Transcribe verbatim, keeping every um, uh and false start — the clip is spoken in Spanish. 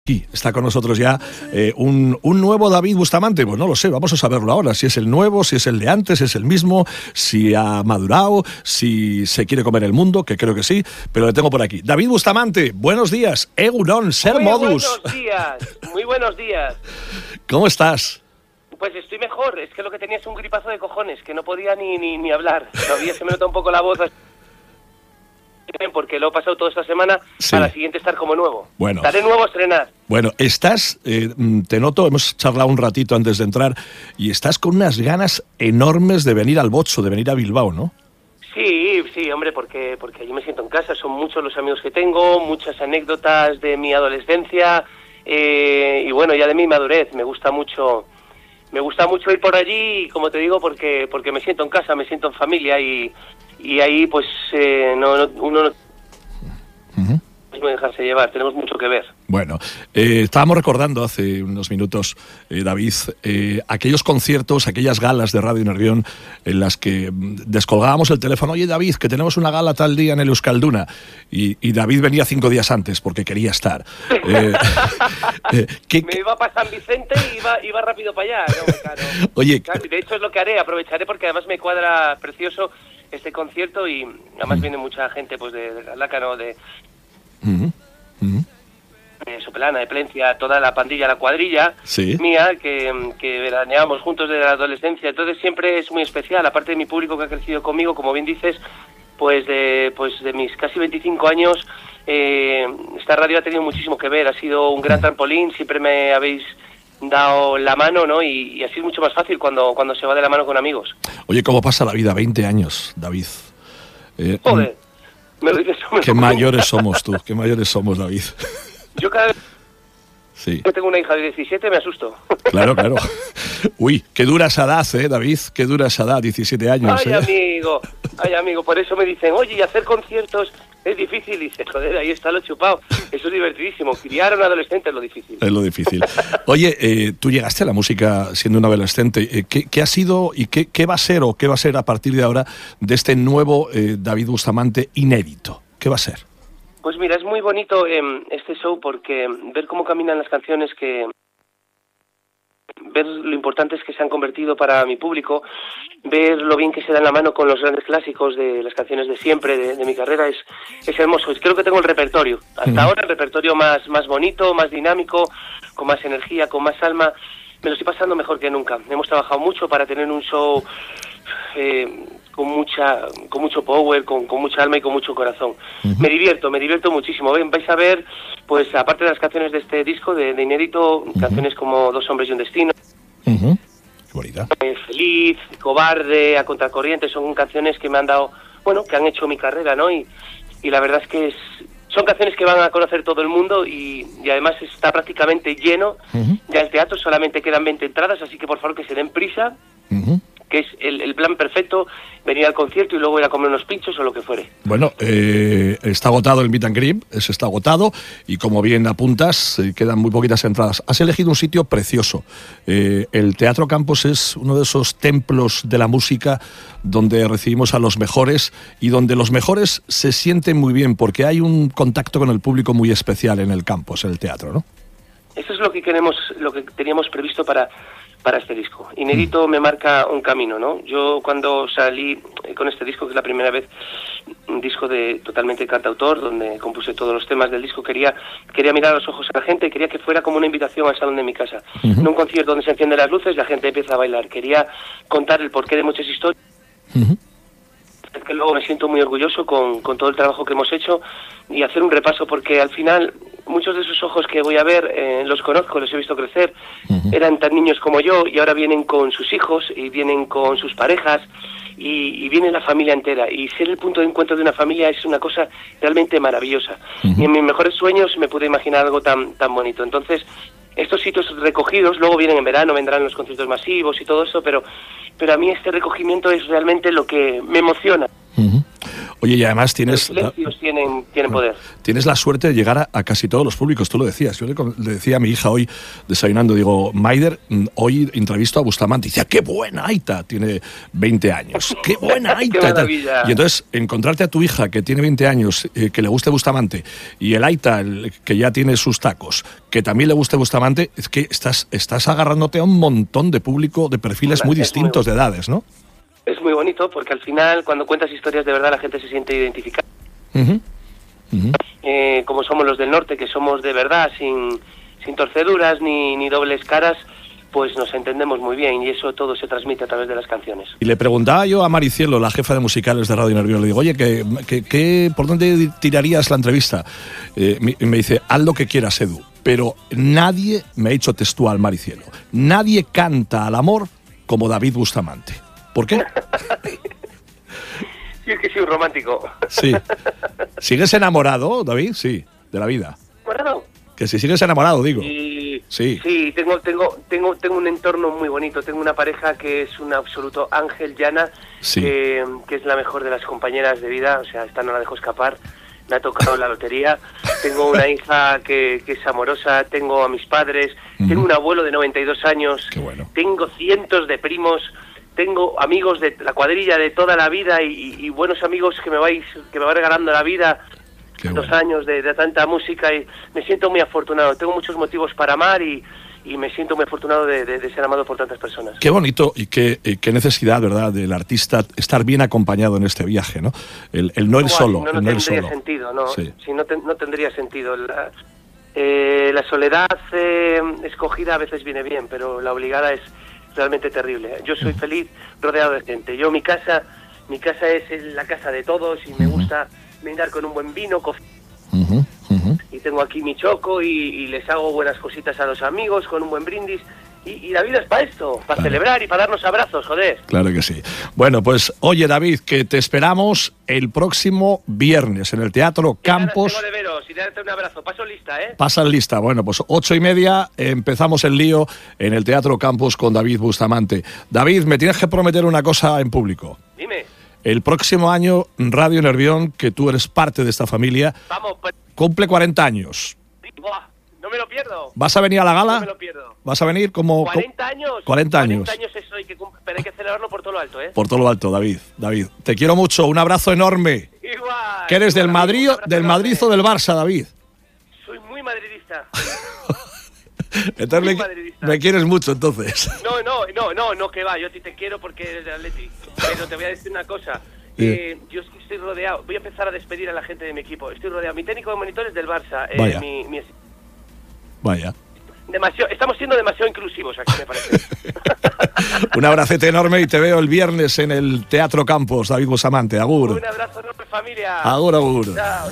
Aquí está con nosotros ya eh, un, un nuevo David Bustamante. Pues no lo sé, vamos a saberlo ahora. Si es el nuevo, si es el de antes, si es el mismo, si ha madurado, si se quiere comer el mundo, que creo que sí, pero le tengo por aquí. David Bustamante, buenos días. Egunon, ser muy modus. Buenos días, muy buenos días. ¿Cómo estás? Pues estoy mejor, es que lo que tenía es un gripazo de cojones, que no podía ni, ni, ni hablar. Todavía se me nota un poco la voz, porque lo he pasado toda esta semana, sí. A la siguiente estar como nuevo. Bueno. Estaré nuevo a estrenar. Bueno, estás, eh, te noto, hemos charlado un ratito antes de entrar, y estás con unas ganas enormes de venir al Botxo, de venir a Bilbao, ¿no? Sí, sí, hombre, porque, porque allí me siento en casa, son muchos los amigos que tengo, muchas anécdotas de mi adolescencia, eh, y bueno, ya de mi madurez, me gusta mucho... Me gusta mucho ir por allí, como te digo, porque porque me siento en casa, me siento en familia y, y ahí pues eh, no, no, uno no uh-huh. no dejarse llevar, tenemos mucho que ver. Bueno, eh, estábamos recordando hace unos minutos, eh, David, eh, aquellos conciertos, aquellas galas de Radio Nervión en las que descolgábamos el teléfono. Oye, David, que tenemos una gala tal día en el Euskalduna. Y, y David venía cinco días antes porque quería estar. Eh, eh, ¿qué, Me iba para San Vicente y iba, iba rápido para allá. ¿No? Claro. Oye, claro, de hecho es lo que haré, aprovecharé porque además me cuadra precioso este concierto y además uh-huh. viene mucha gente pues de, de Galácano, de... Uh-huh. Uh-huh. de Sopelana, de Plencia, toda la pandilla, la cuadrilla sí. mía, que, que veraneábamos juntos desde la adolescencia, entonces siempre es muy especial, aparte de mi público que ha crecido conmigo, como bien dices, pues de, pues de mis casi veinticinco años, eh, esta radio ha tenido muchísimo que ver, ha sido un gran trampolín, siempre me habéis dado la mano, ¿no? Y, y así es mucho más fácil cuando, cuando se va de la mano con amigos. Oye, ¿cómo pasa la vida? veinte años, David. Eh, Joder, me lo dices. Qué mayores somos tú, qué mayores somos, David. Yo cada vez sí. que tengo una hija de diecisiete me asusto. Claro, claro. Uy, qué dura esa edad, ¿eh, David? Qué dura esa edad, diecisiete años. Ay, ¿eh? amigo, ay, amigo, por eso me dicen, oye, y hacer conciertos es difícil. Y dice, joder, ahí está lo chupado. Eso es divertidísimo. Criar a un adolescente es lo difícil. Es lo difícil. Oye, eh, tú llegaste a la música siendo un adolescente. Eh, ¿qué, ¿Qué ha sido y qué, qué va a ser o qué va a ser a partir de ahora de este nuevo eh, David Bustamante inédito? ¿Qué va a ser? Pues mira, es muy bonito eh, este show porque ver cómo caminan las canciones, que ver lo importantes que se han convertido para mi público, ver lo bien que se dan la mano con los grandes clásicos de las canciones de siempre, de, de mi carrera, es, es hermoso. Creo que tengo el repertorio, hasta uh-huh. ahora el repertorio más, más bonito, más dinámico, con más energía, con más alma. Me lo estoy pasando mejor que nunca. Hemos trabajado mucho para tener un show eh, con mucha, con mucho power, con, con mucha alma y con mucho corazón. Uh-huh. Me divierto, me divierto muchísimo. Ven, vais a ver, pues aparte de las canciones de este disco, de, de inédito, uh-huh. canciones como Dos hombres y un destino. Uh-huh. Qué bonita. Feliz, Cobarde, A contracorriente, son canciones que me han dado, bueno, que han hecho mi carrera, ¿no? Y, y la verdad es que es, son canciones que van a conocer todo el mundo y, y además está prácticamente lleno. Uh-huh. Ya el teatro solamente quedan veinte entradas, así que por favor que se den prisa. Uh-huh. Que es el, el plan perfecto, venir al concierto y luego ir a comer unos pinchos o lo que fuere. Bueno, eh, está agotado el Meet and Greet, eso está agotado, y como bien apuntas, eh, quedan muy poquitas entradas. Has elegido un sitio precioso. Eh, el Teatro Campos es uno de esos templos de la música donde recibimos a los mejores y donde los mejores se sienten muy bien, porque hay un contacto con el público muy especial en el Campos, en el teatro, ¿no? Eso es lo que queremos, lo que teníamos previsto para... para este disco. Inédito me marca un camino, ¿no? Yo cuando salí con este disco, que es la primera vez, un disco de totalmente cantautor, donde compuse todos los temas del disco, quería quería mirar a los ojos a la gente, quería que fuera como una invitación al salón de mi casa. Uh-huh. En un concierto donde se encienden las luces, la gente empieza a bailar. Quería contar el porqué de muchas historias. Uh-huh. Es que luego me siento muy orgulloso con, con todo el trabajo que hemos hecho y hacer un repaso, porque al final muchos de esos ojos que voy a ver eh, los conozco, los he visto crecer, uh-huh. eran tan niños como yo y ahora vienen con sus hijos y vienen con sus parejas y, y viene la familia entera, y ser el punto de encuentro de una familia es una cosa realmente maravillosa. Uh-huh. Y en mis mejores sueños me pude imaginar algo tan, tan bonito. Entonces estos sitios recogidos luego vienen en verano, vendrán los conciertos masivos y todo eso, pero pero a mí este recogimiento es realmente lo que me emociona. Uh-huh. Oye, y además tienes... Los silencios tienen, tienen poder. Tienes la suerte de llegar a, a casi todos los públicos, tú lo decías. Yo le, le decía a mi hija hoy, desayunando, digo, Maider, hoy entrevisto a Bustamante. Y decía, ¡qué buena Aita! Tiene veinte años. ¡Qué buena Aita! ¡Qué maravilla! Y entonces, encontrarte a tu hija, que tiene veinte años, eh, que le guste Bustamante, y el Aita, el, que ya tiene sus tacos, que también le guste Bustamante, es que estás, estás agarrándote a un montón de público, de perfiles Hola, muy distintos muy de edades, ¿no? Es muy bonito porque al final, cuando cuentas historias de verdad, la gente se siente identificada. Uh-huh. Uh-huh. Eh, como somos los del norte, que somos de verdad, sin, sin torceduras ni, ni dobles caras, pues nos entendemos muy bien y eso todo se transmite a través de las canciones. Y le preguntaba yo a Maricielo, la jefa de musicales de Radio Nervión, le digo, oye, ¿qué, qué, qué, ¿por dónde tirarías la entrevista? Eh, me, me dice, haz lo que quieras, Edu, pero nadie, me ha dicho textual Maricielo, nadie canta al amor como David Bustamante. ¿Por qué? Sí, es que soy un romántico. Sí. ¿Sigues enamorado, David? Sí, de la vida. ¿Enamorado? Que si sigues enamorado, digo. Y... Sí. Sí, tengo, tengo, tengo, tengo un entorno muy bonito. Tengo una pareja que es un absoluto ángel, Yana, sí. que, que es la mejor de las compañeras de vida. O sea, esta no la dejo escapar. Me ha tocado la lotería. Tengo una hija que, que es amorosa. Tengo a mis padres. Uh-huh. Tengo un abuelo de noventa y dos años. Qué bueno. Tengo cientos de primos. Tengo amigos de la cuadrilla de toda la vida y, y buenos amigos que me vais que me va regalando la vida. Qué dos bueno. años de, de tanta música y me siento muy afortunado. Tengo muchos motivos para amar y, y me siento muy afortunado de, de, de ser amado por tantas personas. Qué bonito y qué, y qué necesidad, ¿verdad?, del artista estar bien acompañado en este viaje, ¿no? El, el no ir solo. No, no, el no no tendría solo. sentido, ¿no? Sí. Sí, no, te, no tendría sentido. La, eh, la soledad eh, escogida a veces viene bien, pero la obligada es realmente terrible. Yo soy feliz rodeado de gente. Yo, mi casa, mi casa es la casa de todos y me uh-huh. gusta brindar con un buen vino, co- uh-huh. Uh-huh. y tengo aquí mi choco y, y les hago buenas cositas a los amigos con un buen brindis. Y, y la vida es para esto, para claro. celebrar y para darnos abrazos, joder. Claro que sí. Bueno, pues oye, David, que te esperamos el próximo viernes en el Teatro Campos. Tengo de veros y darte un abrazo. Paso lista, ¿eh? Pasan lista. Bueno, pues ocho y media empezamos el lío en el Teatro Campos con David Bustamante. David, me tienes que prometer una cosa en público. Dime. El próximo año, Radio Nervión, que tú eres parte de esta familia, Vamos, pues... cumple cuarenta años. Buah, no me lo pierdo. ¿Vas a venir a la gala? No me lo pierdo. ¿Vas a venir como...? ¿cuarenta años? cuarenta años. cuarenta años eso, hay que, pero hay que celebrarlo por todo lo alto, ¿eh? Por todo lo alto, David. David, te quiero mucho. Un abrazo enorme. Igual. ¿Que eres del igual, Madrid, del Madrid o del Barça, David? Soy muy madridista. Entonces me, madridista. me quieres mucho, entonces. No, no, no, no, no, que va. Yo a ti te quiero porque eres del Atleti. Pero te voy a decir una cosa. Eh, yo estoy rodeado. Voy a empezar a despedir a la gente de mi equipo. Estoy rodeado. Mi técnico de monitores del Barça. Eh, Vaya. Mi, mi... Vaya. Demasiado, estamos siendo demasiado inclusivos aquí, me parece. Un abracete enorme y te veo el viernes en el Teatro Campos, David Bustamante. Agur. Un abrazo enorme, familia. Agur, agur. Chao.